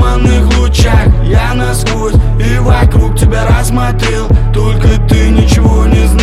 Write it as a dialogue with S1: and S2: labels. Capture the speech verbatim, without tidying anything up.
S1: туманных лучах я насквозь и вокруг тебя рассмотрел. Только ты ничего не знаешь.